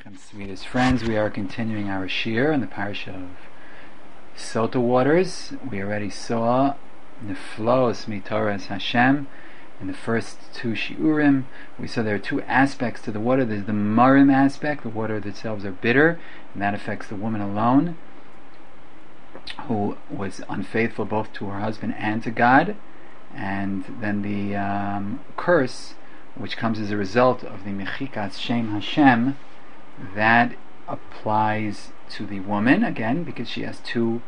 Sweetest friends, we are continuing our shir in the parasha of Sota waters. We already saw Neflos Mitoras Hashem in the first two shiurim. We saw there are two aspects to the water. There's the marim aspect, the water themselves are bitter, and that affects the woman alone, who was unfaithful both to her husband and to God. And then the curse, which comes as a result of the Mechikas Shem Hashem, that applies to the woman again because she has two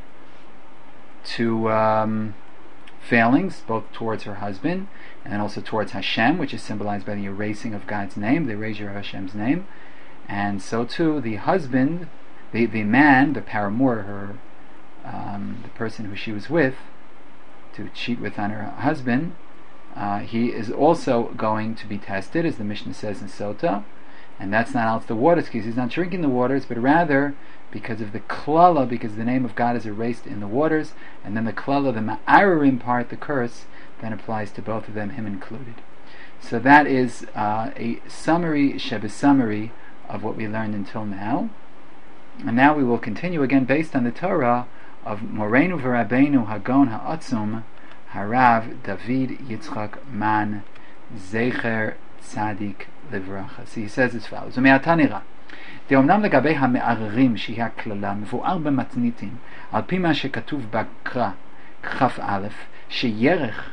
failings, both towards her husband and then also towards Hashem, which is symbolized by the erasing of God's name, the erasure of Hashem's name. And so too the husband, the man, the paramour, her the person who she was with to cheat with on her husband, he is also going to be tested, as the Mishnah says in Sota. And that's not out the waters because he's not drinking the waters, but rather because of the klala, because the name of God is erased in the waters, and then the klala, the ma'ararim part, the curse, then applies to both of them, him included. So that is a summary, summary of what we learned until now. And now we will continue again based on the Torah of Moreinu v'Rabbeinu Hagon Ha'atzum Harav David Yitzchak Man Zecher Tzadik Livracha. So he says as follows: ומעתה דאומנם לגבי המערערים שהיא הכללה מבואר במתניתים על פי מה שכתוב בקרא כ"א שירך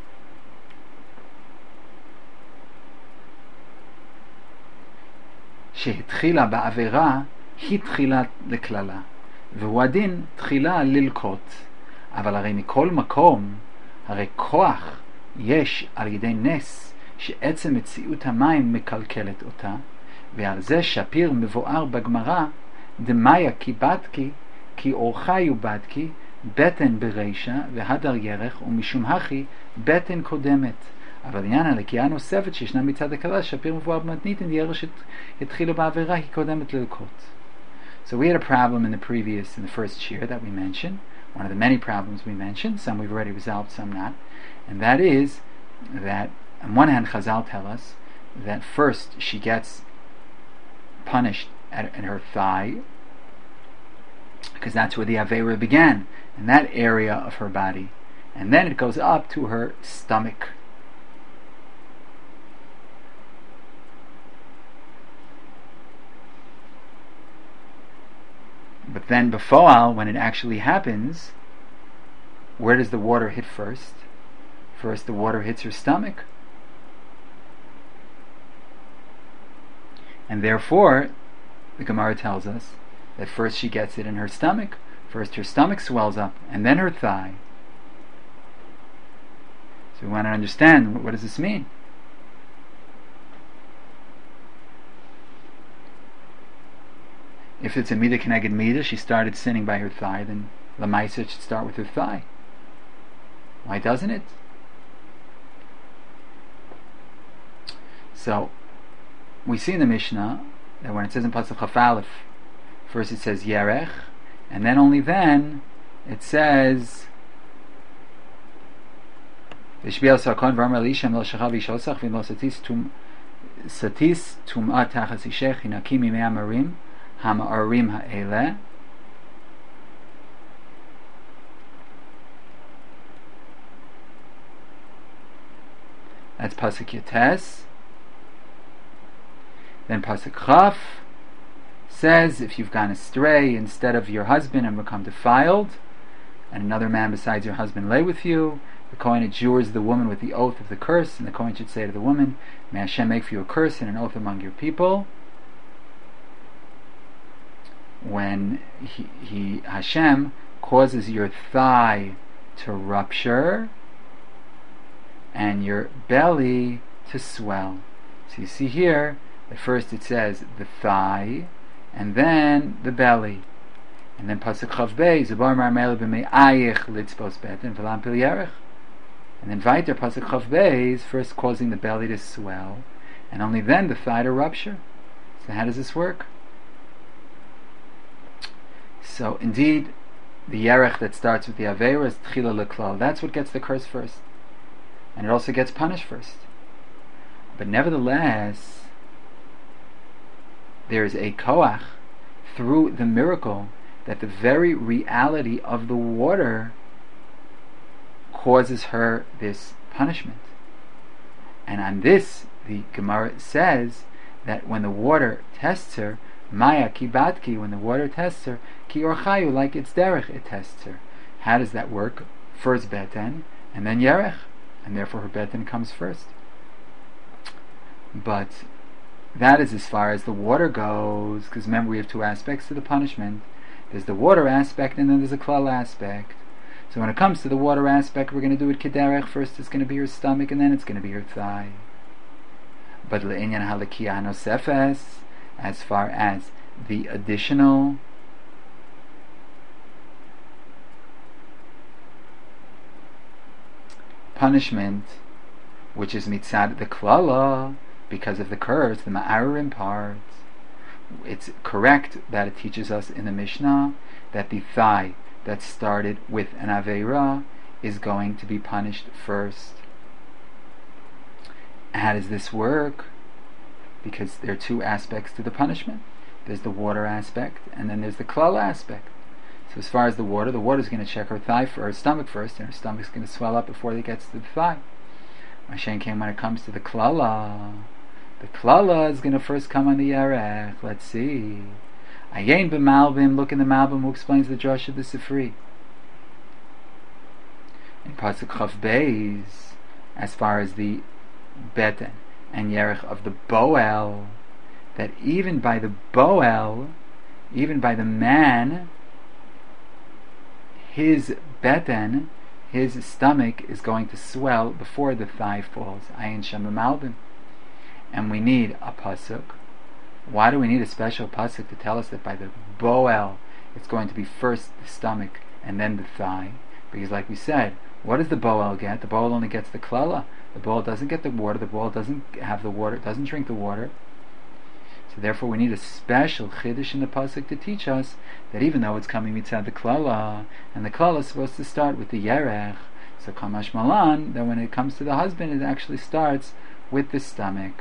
שהתחילה בעבירה היא תחילה לכללה והוא הדין תחילה ללקוט. אבל הרי מכל מקום הרי כוח יש על ידי נס שעצם מציאות המים מקלקלת אותה, ועל זה שפיר מבואר בגמרא דמיה כי בדקי כי אורחה יובדקי בטן ברישה והדר ירך ומשום הכי בטן קודמת. אבל עניין הלקייה הנוספת שישנה מצד הכלל שפיר מבואר במתניתין ירך שהתחילה בעבירה היא קודמת ללקוט. So we had a problem in the first shir that we mentioned, one of the many problems we mentioned, some we've already resolved, some not, and that is that on one hand, Chazal tell us that first she gets punished in her thigh, because that's where the Aveira began, in that area of her body, and then it goes up to her stomach. But then B'foal, when it actually happens, where does the water hit first? First the water hits her stomach. And therefore, the Gemara tells us that first she gets it in her stomach. First her stomach swells up, and then her thigh. So we want to understand, what does this mean? If it's a midah keneged midah, she started sinning by her thigh, then Lamaisa should start with her thigh. Why doesn't it? So, we see in the Mishnah that when it says in Pasuk Chaf Aleph, first it says Yerech, and then only then it says V'shbiel Sarkon V'amar Elisha Mel Shachav Yishosach V'lo Satis Tum'at Tachas Ishech Hinaki Mimei Amarim Hama'arim Ha'eleh. That's Pasuk Yates. Then Pasuk Chaf says, if you've gone astray instead of your husband and become defiled, and another man besides your husband lay with you, the Kohen adjures the woman with the oath of the curse, and the Kohen should say to the woman, may Hashem make for you a curse and an oath among your people. When Hashem causes your thigh to rupture and your belly to swell. So you see here, at first it says the thigh, and then the belly, and then Pasuk Chav Bey Zubar Marmele b'me'ayich litzpos beten v'lam pil yerech, and then Vayter Pasuk Chav Bey is first causing the belly to swell, and only then the thigh to rupture. So how does this work? So indeed, the yerech that starts with the Aveira is Tchila L'Klal. That's what gets the curse first, and it also gets punished first. But nevertheless, there is a koach through the miracle that the very reality of the water causes her this punishment. And on this, the Gemara says that when the water tests her, Maya kibatki, when the water tests her, ki orchayu, like it's derech, it tests her. How does that work? First beten, and then yerech, and therefore her beten comes first. But that is as far as the water goes, because remember we have two aspects to the punishment. There's the water aspect, and then there's a klal aspect. So when it comes to the water aspect, we're going to do it kederech. First it's going to be her stomach, and then it's going to be her thigh. But le'inyan halakia nosefes, as far as the additional punishment, which is mitzad the klala, because of the curse, the ma'arim parts, it's correct that it teaches us in the Mishnah that the thigh that started with an aveira is going to be punished first. How does this work? Because there are two aspects to the punishment. There's the water aspect, and then there's the klal aspect. So as far as the water is going to check her thigh for her stomach first, and her stomach's going to swell up before it gets to the thigh. Mashen came when it comes to the klala. The klala is going to first come on the yarech. Let's see. Ayin b'malbim, look in the Malbim who explains the drush of the Sifri. In Pasuk Chav Beis, as far as the beten and yerech of the boel, that even by the boel, even by the man, his beten, his stomach is going to swell before the thigh falls. Ayin Shem b'malbim. And we need a pasuk. Why do we need a special pasuk to tell us that by the boel it's going to be first the stomach and then the thigh? Because like we said, what does the boel get? The boel only gets the klala. The boel doesn't get the water. The boel doesn't have the water. Doesn't drink the water. So therefore we need a special chiddush in the pasuk to teach us that even though it's coming mitzad the klala, and the klala is supposed to start with the yerech, so kamash malan, that when it comes to the husband it actually starts with the stomach.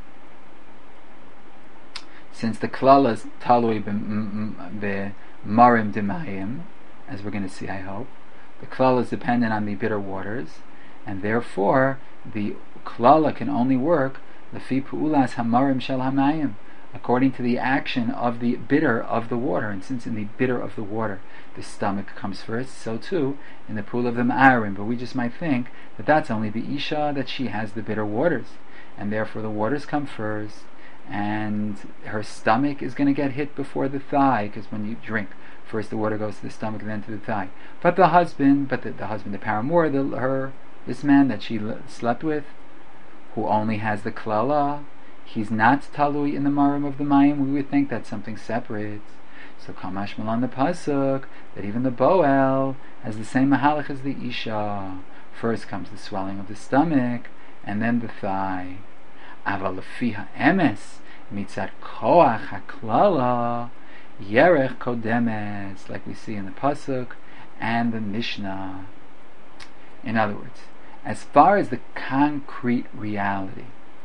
Since the klala is talui b'marim demayim, as we're going to see, I hope, the klala is dependent on the bitter waters, and therefore the klala can only work lefi pu'ulas hamarim shel hamayim, according to the action of the bitter of the water. And since in the bitter of the water the stomach comes first, so too in the pool of the ma'arim. But we just might think that that's only the isha, that she has the bitter waters, and therefore the waters come first, and her stomach is going to get hit before the thigh, because when you drink, first the water goes to the stomach and then to the thigh. But the husband, the paramour, this man that she slept with, who only has the klala, he's not talui in the marim of the mayim. We would think that's something separate. So kamash malan the pasuk, that even the boel has the same mahalach as the isha. First comes the swelling of the stomach, and then the thigh. Aval lefi ha'emes mitzat koach haklala yerech kodemes, like we see in the pasuk and the Mishnah. In other words, as far as the concrete reality,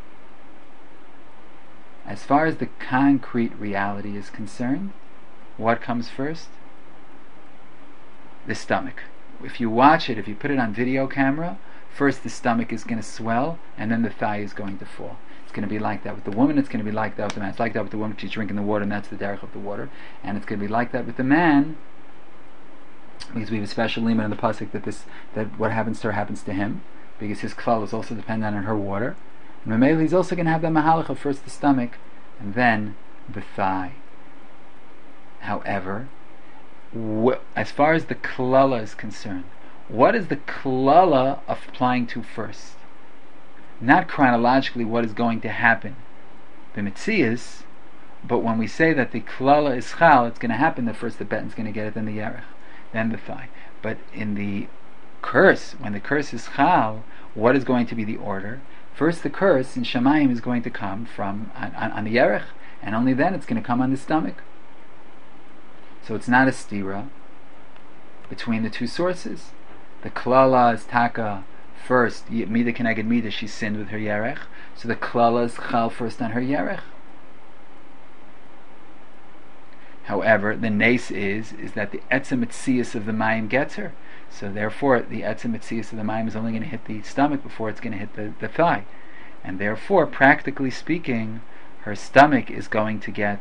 is concerned, what comes first? The stomach. If you watch it, if you put it on video camera, first the stomach is going to swell, and then the thigh is going to fall. It's going to be like that with the woman, it's going to be like that with the man. It's like that with the woman, she's drinking the water, and that's the derech of the water. And it's going to be like that with the man, because we have a special limit in the pasuk that what happens to her happens to him, because his klal is also dependent on her water. And Mamela, he's also going to have the mahalach of first the stomach and then the thigh. However, as far as the klala is concerned, what is the klala applying to first? Not chronologically what is going to happen, the mitzias, but when we say that the klala is chal, it's going to happen that first the beten's going to get it, then the yerech, then the thigh. But in the curse, when the curse is chal, what is going to be the order? First the curse in Shamayim is going to come from on the yerech, and only then it's going to come on the stomach. So it's not a stira between the two sources. The klala is taka first, mida keneged mida, she sinned with her yerech, so the klala is chal first on her yerech. However, the nace is that the etzem etzias of the mayim gets her. So therefore, the etzem etzias of the mayim is only going to hit the stomach before it's going to hit the thigh. And therefore, practically speaking, her stomach is going to get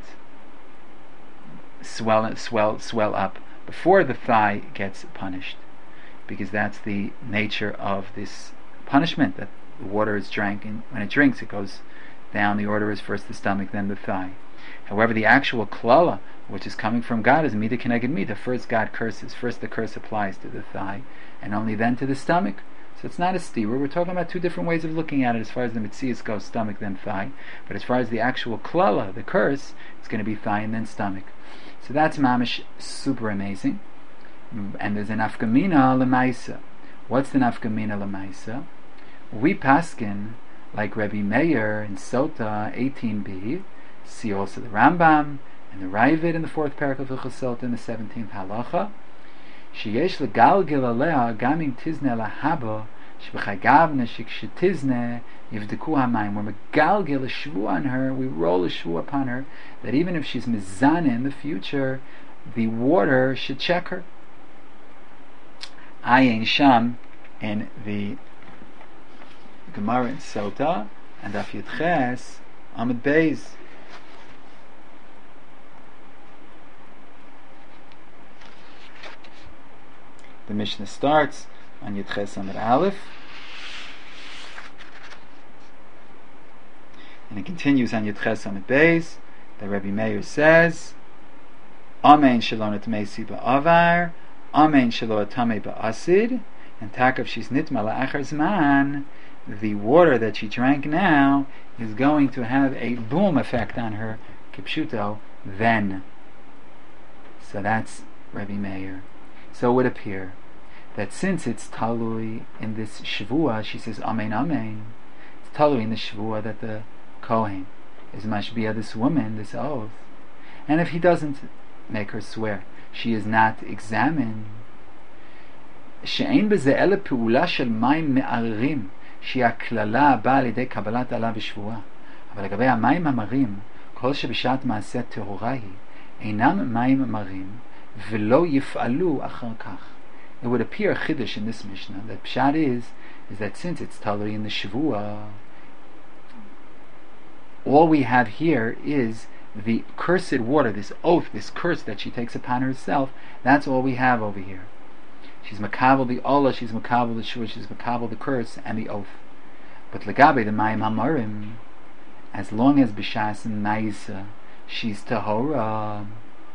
swell up before the thigh gets punished, because that's the nature of this punishment, that the water is drank, and when it drinks it goes down. The order is first the stomach, then the thigh. However, the actual klala, which is coming from God, is midah keneged midah. First God curses, first the curse applies to the thigh, and only then to the stomach. So it's not a stira. We're talking about two different ways of looking at it as far as the mitzias goes, stomach then thigh. But as far as the actual klala, the curse, it's going to be thigh and then stomach. So that's mamish super amazing. And there's an nafkamina lemaisa. What's the nafkamina lemaisa? We paskin like Rebbe Meir in Sota 18b. See also the Rambam and the Ravid in the 4th parak of Hilchos Sota in the 17th halacha. Sheyesh legalgil alea gamim tizne lahaba shebechagavne shekshitizne yivdeku hamayim. We're megalgil a shvu on her, we roll a shvu upon her, that even if she's mizana in the future, the water should check her. Ayin Sham in the Gemara in Sota and Daf Yud Ches Amud Beis. The Mishnah starts on Yud Ches Amud Aleph, and it continues on Yud Ches Amud Beis. The Rebbe Meir says, Amen shalom etmeisi ba'avar, Amen shalom etame ba'asid, and takav she's nitma la'achar zman, the water that she drank now is going to have a boom effect on her, kipshuto, then. So that's Rebbe Meir. So it would appear that since it's talui in this shvua, she says Amen Amen, it's talui in the shvua that the Kohen is mashbiah this woman, this oath, and if he doesn't make her swear, she is not examined. She'ein b'ze ele pe'ula shel mayim me'arim שהיא הכללה הבאה על ידי קבלת עלה ושבועה. אבל לגבי המים המרים, כל שבשעת מעשה טהורה היא, אינם מים מרים, ולא יפעלו אחר כך. It would appear a chiddush in this Mishnah, that pshat is that since it's talui in the Shavua, all we have here is the cursed water, this oath, this curse that she takes upon herself. That's all we have over here. She's makabel the olah, she's makabel the shua, she's makabel the curse and the oath. But legabe the mayim hamarim, as long as b'shas and ma'isa, she's tahora.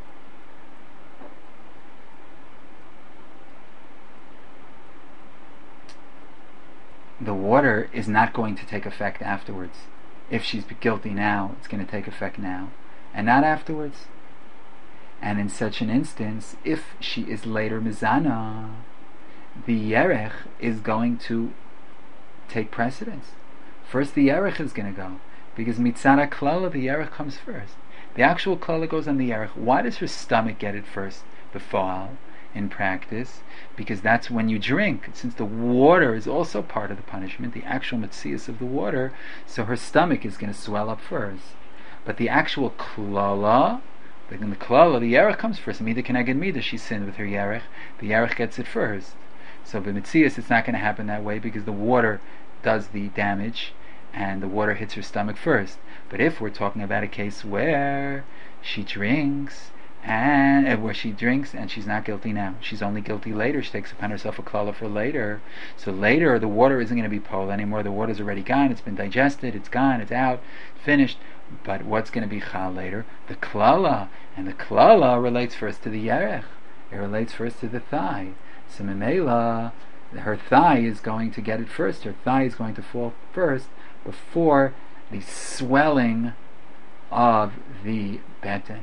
The water is not going to take effect afterwards. If she's guilty now, it's going to take effect now, and not afterwards. And in such an instance, if she is later mizana, the yerech is going to take precedence. First the yerech is going to go, because mitzara klala, the yerech comes first. The actual klala goes on the yerech. Why does her stomach get it first, before, in practice? Because that's when you drink. Since the water is also part of the punishment, the actual metzias of the water, so her stomach is going to swell up first. But the actual klala, in the klala, the yerech comes first. Midah keneged midah, she sinned with her yerech. The yerech gets it first. So the mitzias, it's not going to happen that way, because the water does the damage, and the water hits her stomach first. But if we're talking about a case where she drinks, and she's not guilty now, she's only guilty later, she takes upon herself a klala for later. So later, the water isn't going to be pol anymore. The water's already gone. It's been digested. It's gone. It's out. Finished. But what's going to be chal later? The klala. And the klala relates first to the yerech. It relates first to the thigh. So memela, her thigh is going to get it first. Her thigh is going to fall first before the swelling of the beten.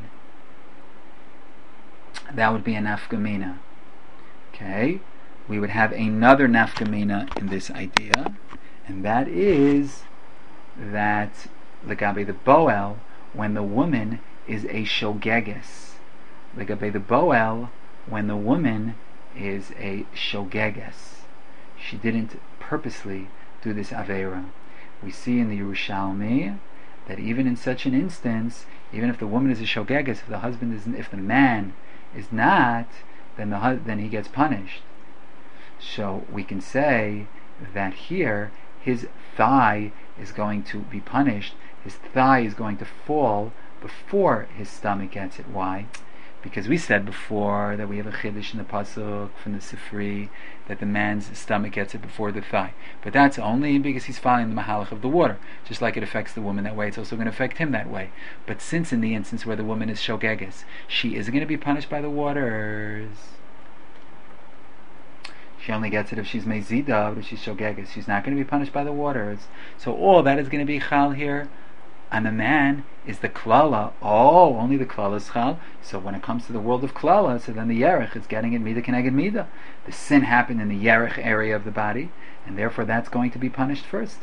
That would be a nafkamina. Okay? We would have another nafkamina in this idea, and that is that legabe the boel, when the woman is a shogeges. Legabe the boel, when the woman is a shogeges. She didn't purposely do this avera. We see in the Yerushalmi that even in such an instance, Even if the woman is a shogeges, if the husband is, if the man is not, then he gets punished. So we can say that here his thigh is going to be punished. His thigh is going to fall before his stomach gets it. Why? Because we said before that we have a chiddush in the pasuk from the Sifri that the man's stomach gets it before the thigh. But that's only because he's following the mahalach of the water. Just like it affects the woman that way, it's also going to affect him that way. But since in the instance where the woman is shogeges, she isn't going to be punished by the waters. She only gets it if she's mezida, but if she's shogeges, she's not going to be punished by the waters. So all that is going to be chal here on the man is the klala. Oh, only the klala is chal. So when it comes to the world of klala, so then the yerech is getting it mida keneged mida. The sin happened in the yerech area of the body, and therefore that's going to be punished first.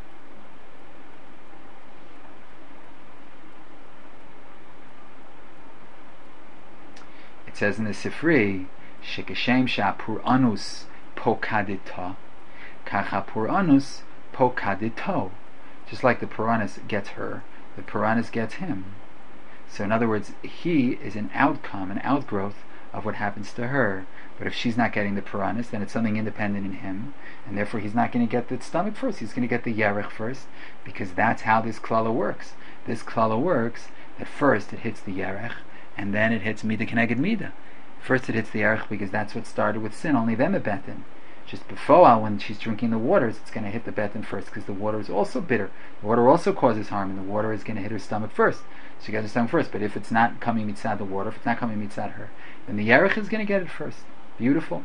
It says in the Sifri, shekeshem shapur anus pokadita, kacha pur anus pokadito. Just like the Puranus gets her, the Puranus gets him. So in other words, he is an outcome, an outgrowth of what happens to her. But if she's not getting the Puranus, then it's something independent in him, and therefore he's not going to get the stomach first. He's going to get the Yerech first, because that's how this klala works. This klala works that first it hits the Yerech, and then it hits Mida Keneged Mida. First it hits the Yerech because that's what started with sin, only then the Betin. Just before, when she's drinking the waters, it's going to hit the betin first, because the water is also bitter. The water also causes harm, and the water is going to hit her stomach first. So she gets her stomach first. But if it's not coming mitzad the water, if it's not coming mitzad her, then the yerech is going to get it first. Beautiful.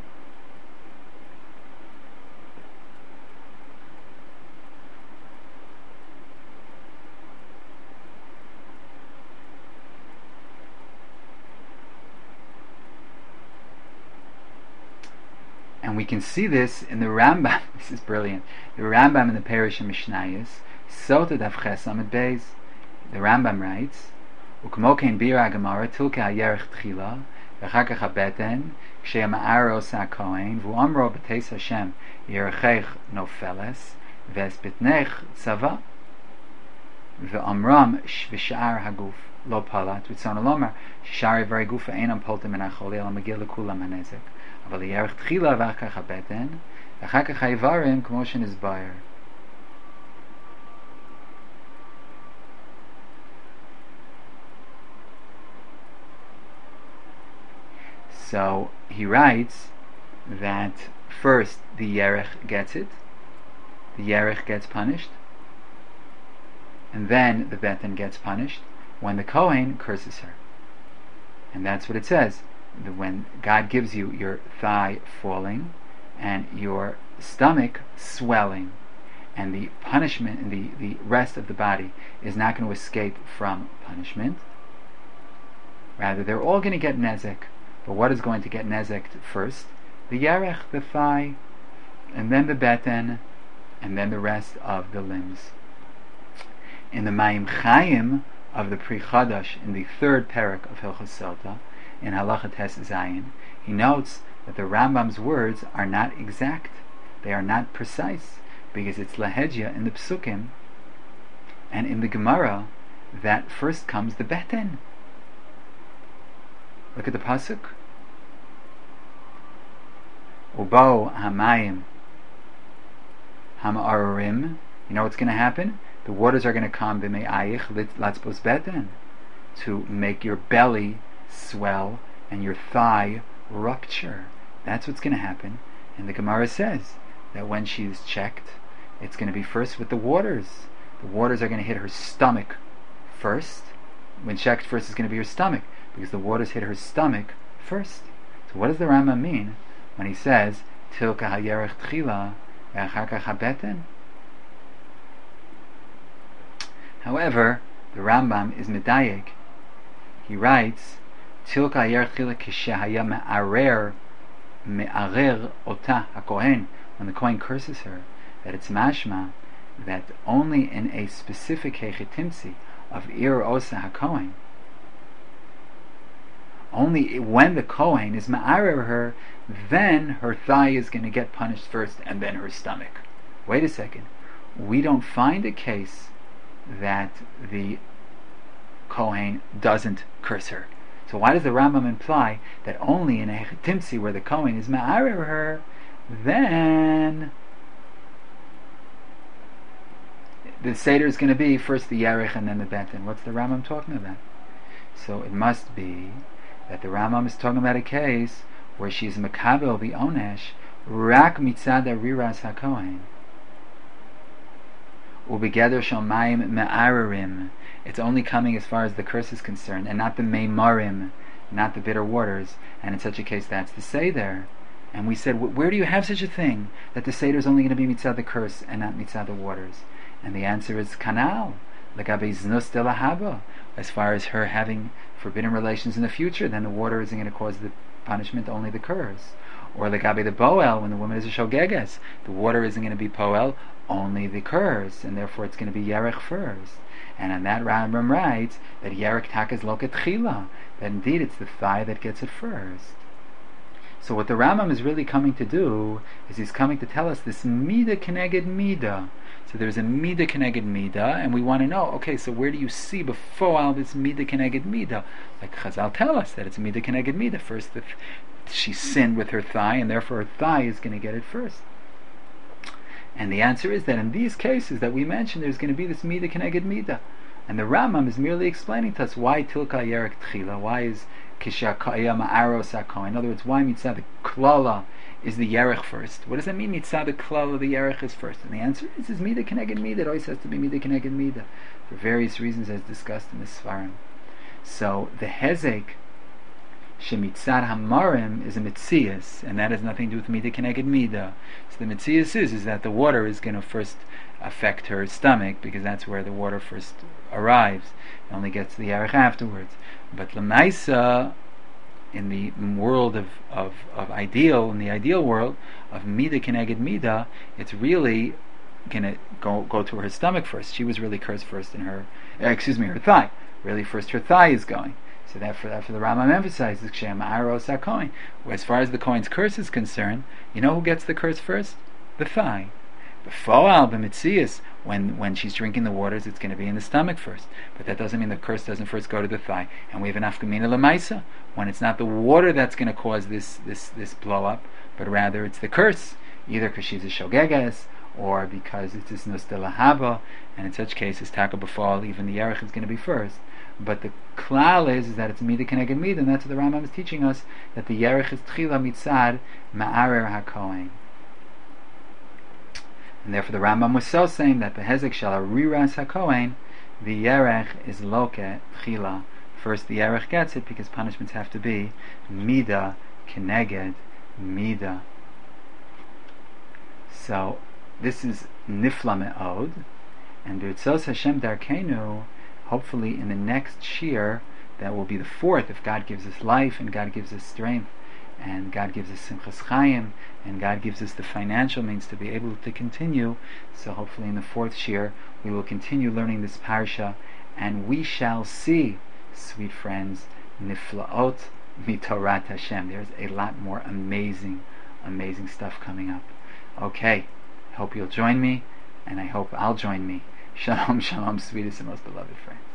And we can see this in the Rambam. This is brilliant. The Rambam in the Parish of Mishnayos, Sota Daf Ches Amud Beis. The Rambam writes, "Ukmo kein bira Gemara tilke hayerech tchila, v'achar kach habeten, kshe'amaro sa kohen, v'uamro b'teis Hashem yerechech nofeles, v'es bitnech tzava, v'amram v'sha'ar haguf lo palat, v'tzon alomar, shari v'rei gufa einam poltem min ha'choli, ala magil l'kulam hanezek. אבל ירח תחילה ואחר כך הבטן, ואחר כך האיברים כמו שנסבר." So he writes that first the yerech gets it, the yerech gets punished, and then the betin gets punished when the Kohen curses her. And that's what it says. When God gives you your thigh falling and your stomach swelling, and the punishment and the rest of the body is not going to escape from punishment, rather they're all going to get nezek. But what is going to get nezek first? The yerech, the thigh, and then the beten, and then the rest of the limbs. In the Mayim Chaim of the Pri Chadash, in the third parak of Hilchos Sota, in Halacha Tes Zayin, he notes that the Rambam's words are not exact, they are not precise, because it's lahedja in the Psukim, and in the Gemara, that first comes the beten. Look at the pasuk. Ubo hamayim hamarurim. You know what's going to happen? The waters are going to come b'me'ayich latzbos beten, to make your belly swell and your thigh rupture. That's what's going to happen. And the Gemara says that when she's checked, it's going to be first with the waters. The waters are going to hit her stomach first. When checked first is going to be her stomach, because the waters hit her stomach first. So what does the Rambam mean when he says Tilka hayerech tchila ve'achar kach habeten? However, the Rambam is medayek. He writes Tilka hayerech tchila kishehaya me'arer ota hakohen, when the Kohen curses her, that it's mashma that only in a specific hechitimtzi of ir osa hakohen, only when the Kohen is ma'arer her, then her thigh is going to get punished first, and then her stomach. Wait a second. We don't find a case that the Kohen doesn't curse her. So why does the Rambam imply that only in a Timsi where the Kohen is ma'arer her, then the Seder is going to be first the Yarech and then the Betin? What's the Rambam talking about? So it must be that the Rambam is talking about a case where she's Makabel the Onesh Rak mitzad riras hakohen ubegeder shomayim me'ararim. It's only coming as far as the curse is concerned, and not the meimarim, not the bitter waters. And in such a case, that's the Seder. And we said, where do you have such a thing that the Seder is only going to be mitzad the curse and not mitzad the waters? And the answer is kanal legabe znus de lahaba. As far as her having forbidden relations in the future, then the water isn't going to cause the punishment, only the curse. Or legabe the boel, when the woman is a shogeges, the water isn't going to be poel, only the curse, and therefore it's going to be yerech first. And on that Rambam writes that yerech tak is loket chila, that indeed it's the thigh that gets it first. So what the Rambam is really coming to do is he's coming to tell us this mida keneged mida. So there's a mida keneged mida, and we want to know, okay, so where do you see before all this mida keneged mida? Like Chazal tell us that it's mida keneged mida. First, she sinned with her thigh, and therefore her thigh is going to get it first. And the answer is that in these cases that we mentioned, there's going to be this mida keneged mida. And the Rambam is merely explaining to us why tilka yerek tchila, why is kishakaya ma'aros hakohen. In other words, why mitzvah the klala is the yerech first. What does that mean? Mitzvah the klala, the yerech is first. And the answer is mida keneged mida. It always has to be mida keneged mida for various reasons as discussed in the Sfarim. So the hezek shemitzad hamarim is a mitzias, and that has nothing to do with mida keneged mida. So the mitzias is that the water is going to first affect her stomach, because that's where the water first arrives. It only gets to the yarech afterwards. But l'maisa, in the world of ideal, in the ideal world of mida keneged mida, it's really going to go to her stomach first. She was really cursed first in her thigh. Really, first her thigh is going. So therefore the Rambam emphasizes Kshem Aros HaKohen. As far as the Kohen's curse is concerned, you know who gets the curse first? The thigh. Before the Mitzias, when she's drinking the waters, it's going to be in the stomach first. But that doesn't mean the curse doesn't first go to the thigh. And we have an Afkamina Lamaisa, when it's not the water that's going to cause this blow up, but rather it's the curse, either because she's a Shogeges, or because it's this Nustela Haba, and in such cases, Taka Befal, even the Yerech is going to be first. But the klal is that it's mida keneged mida, and that's what the Rambam is teaching us, that the Yerech is tchila mitzad ma'arer hakohen. And therefore the Rambam was so saying that the hezek shel riras hakohen, the Yerech is loke tchila. First the Yerech gets it, because punishments have to be mida keneged mida. So this is nifla me'od, and b'ritzos Hashem darkenu, hopefully in the next shir, that will be the fourth, if God gives us life and God gives us strength and God gives us simchas chayim and God gives us the financial means to be able to continue. So hopefully in the fourth shir we will continue learning this parsha, and we shall see, sweet friends, niflaot mitorat Hashem. There's a lot more amazing stuff coming up. Okay, hope you'll join me, and I hope I'll join me. Shalom, shalom, sweetest and most beloved friend.